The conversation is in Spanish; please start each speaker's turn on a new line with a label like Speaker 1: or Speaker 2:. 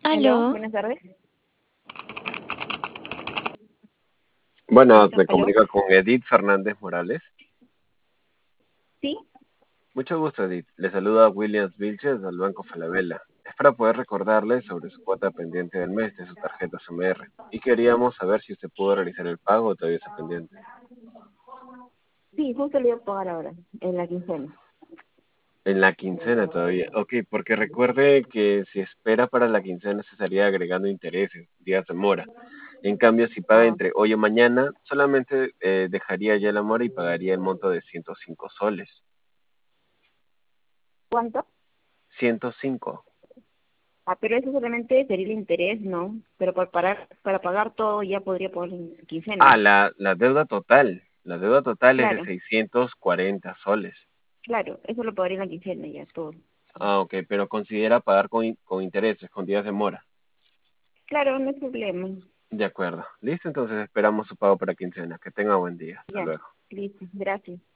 Speaker 1: Aló,
Speaker 2: Aló,
Speaker 1: buenas tardes.
Speaker 3: Buenas, me
Speaker 1: Aló,
Speaker 3: comunica con Edith Fernández Morales.
Speaker 1: sí,
Speaker 3: Mucho gusto, Edith. Le saluda Williams Vilches del Banco Falabella. Es para poder recordarle sobre su cuota pendiente del mes de su tarjeta CMR. Y queríamos saber si usted pudo realizar el pago o todavía está pendiente.
Speaker 1: sí, justo le iba a pagar ahora, en la quincena.
Speaker 3: En la quincena todavía. Ok, porque recuerde que si espera para la quincena se estaría agregando intereses, días de mora. En cambio, si paga
Speaker 1: Ah,
Speaker 3: entre hoy o mañana, solamente dejaría ya la mora y pagaría el monto de 105 soles.
Speaker 1: ¿cuánto?
Speaker 3: 105.
Speaker 1: Pero eso solamente sería el interés, ¿no? Pero para pagar todo ya podría poner en
Speaker 3: Ah,
Speaker 1: quincena.
Speaker 3: la deuda total. La deuda total es de
Speaker 1: Claro,
Speaker 3: 640 soles.
Speaker 1: claro, eso lo pagaría en la quincena ya, todo.
Speaker 3: Ah, ok, pero considera pagar con intereses, con días de mora.
Speaker 1: Claro, no hay problema.
Speaker 3: De acuerdo. Listo, entonces esperamos su pago para quincena. Que tenga buen día. Hasta
Speaker 1: Ya,
Speaker 3: luego.
Speaker 1: listo, gracias.